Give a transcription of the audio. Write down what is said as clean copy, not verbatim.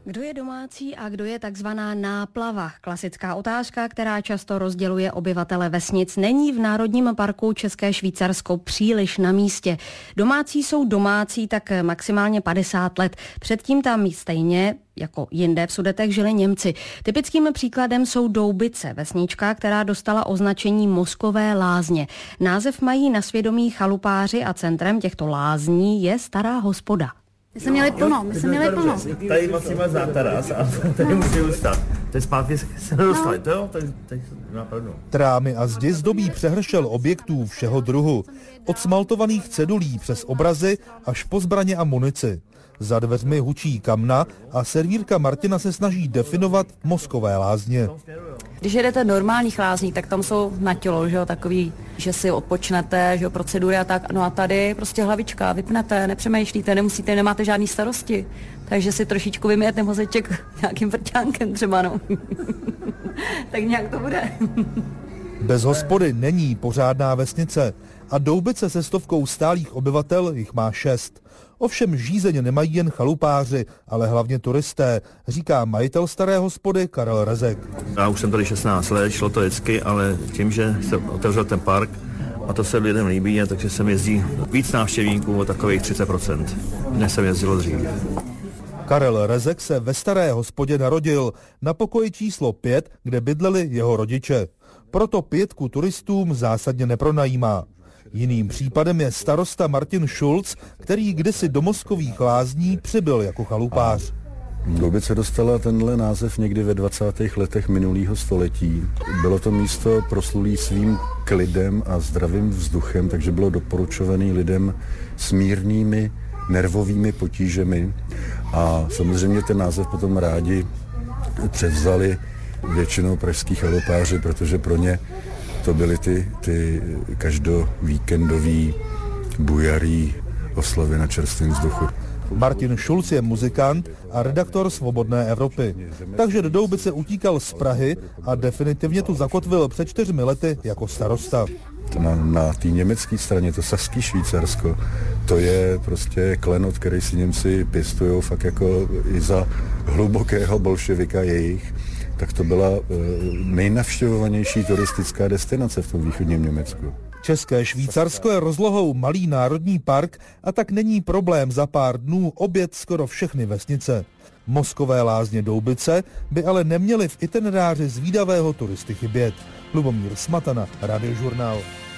Kdo je domácí a kdo je takzvaná náplava? Klasická otázka, která často rozděluje obyvatele vesnic, není v Národním parku České Švýcarsko příliš na místě. Domácí jsou domácí tak maximálně 50 let. Předtím tam stejně jako jinde v Sudetech žili Němci. Typickým příkladem jsou Doubice, vesnička, která dostala označení Moskové lázně. Název mají na svědomí chalupáři a centrem těchto lázní je Stará hospoda. My jsme měli plno. Tady vlastně má zátaras a tady můžu stát. Teď zpátky se nedostali, to jo? Teď napadnou. Trámy a zdi zdobí přehršel objektů všeho druhu. Od smaltovaných cedulí přes obrazy až po zbraně a munici. Za dveřmi hučí kamna a servírka Martina se snaží definovat Moskové lázně. Když jedete normálních lázní, tak tam jsou na tělo, že jo, takový, že si odpočnete, že jo, procedury a tak. No a tady prostě hlavička, vypnete, nepřemýšlíte, nemusíte, nemáte žádný starosti. Takže si trošičku vymijete mozeček nějakým vrťánkem třeba, no. Tak nějak to bude. Bez hospody není pořádná vesnice a Doubice se 100 stálých obyvatel jich má 6. Ovšem žízeně nemají jen chalupáři, ale hlavně turisté, říká majitel Staré hospody Karel Rezek. Já už jsem tady 16 let, šlo to vždycky, ale tím, že se otevřel ten park, a to se lidem líbí, takže sem jezdí víc návštěvníků, o takových 30%, než jsem jezdil dřív. Karel Rezek se ve Staré hospodě narodil, na pokoji číslo 5, kde bydleli jeho rodiče. Proto 5 turistům zásadně nepronajímá. Jiným případem je starosta Martin Schulz, který kdysi do Moskových lázní přibyl jako chalupář. Doubice dostala tenhle název někdy ve 20. letech minulého století. Bylo to místo proslulý svým klidem a zdravým vzduchem, takže bylo doporučovaný lidem s mírnými nervovými potížemi. A samozřejmě ten název potom rádi převzali většinou pražský chalupáři, protože pro ně to byly ty každovíkendový bujarý oslavy na čerstvém vzduchu. Martin Schulz je muzikant a redaktor Svobodné Evropy. Takže do Doubice utíkal z Prahy a definitivně tu zakotvil před 4 lety jako starosta. Na té německé straně, to Saský Švýcarsko, to je prostě klenot, který si Němci pěstujou fakt jako i za hlubokého bolševika jejich. Tak to byla nejnavštěvovanější turistická destinace v tom východním Německu. České Švýcarsko je rozlohou malý národní park a tak není problém za pár dnů objet skoro všechny vesnice. Moskové lázně Doubice by ale neměly v itineráři zvídavého turisty chybět. Lubomír Smatana, Radiožurnál.